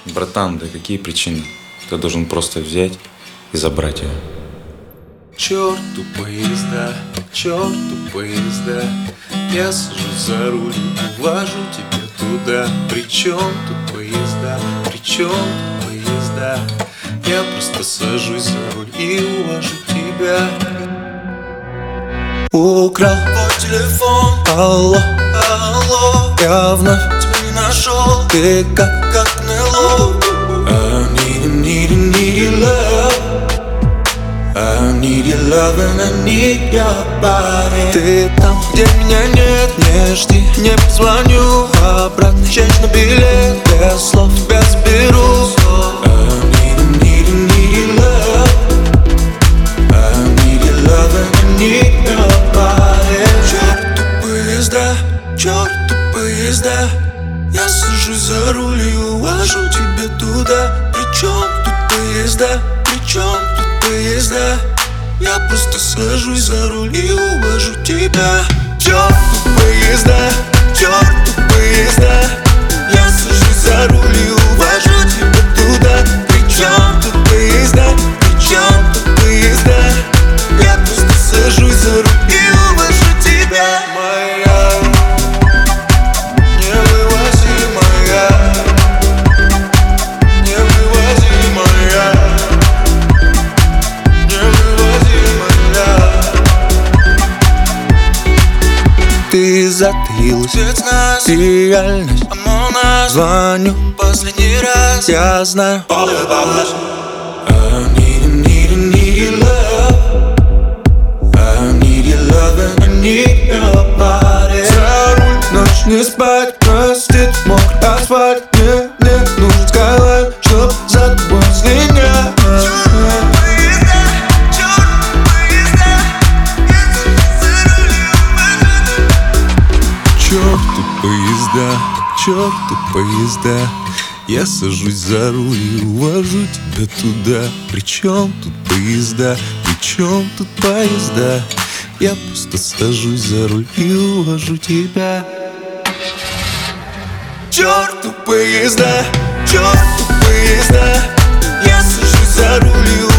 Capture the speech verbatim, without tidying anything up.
Братан, да какие причины? Ты должен просто взять и забрать ее. Черту поезда, черту поезда, я сажусь за руль, увожу тебя туда. Причем тут поезда, причем тут поезда, я просто сажусь за руль и увожу тебя. Украл твой телефон, алло, алло, я вновь тебя не нашел, ты как, как НЛО. I need, need, need love, I need your love and I need your body. Ты там, где меня нет, не жди, не позвоню, обратно честь на билет, без слов тебя заберу. I need, need, need love, I need your love and I need your body. Черту поезда, черту поезда, я сажусь за руль и увожу тебя туда. Причем тут поезда, причем тут поезда, я просто сажусь за руль и увожу тебя. Черту поезда, черту поезда, я сажусь за руль и увожу тебя туда. Причем тут поезда, причем тут поезда, я просто сажусь за руль и увожу тебя. Моя невывозимая, невывозимая, невывозимая. Ты затаилась, реальность, звоню последний раз, я знаю. I need, need, need love, I need your love and I need your body. За руль, ночь не спать, простит мокрый асфальт, мне, мне нужен скайлайн, чтоб за тобой слинять. Черту поезда, черту поезда, я сажусь за руль и увожу тебя туда. Причем тут поезда, причем тут поезда, я просто сажусь за руль и увожу тебя. Черту поезда, черту поезда, я сажусь за руль и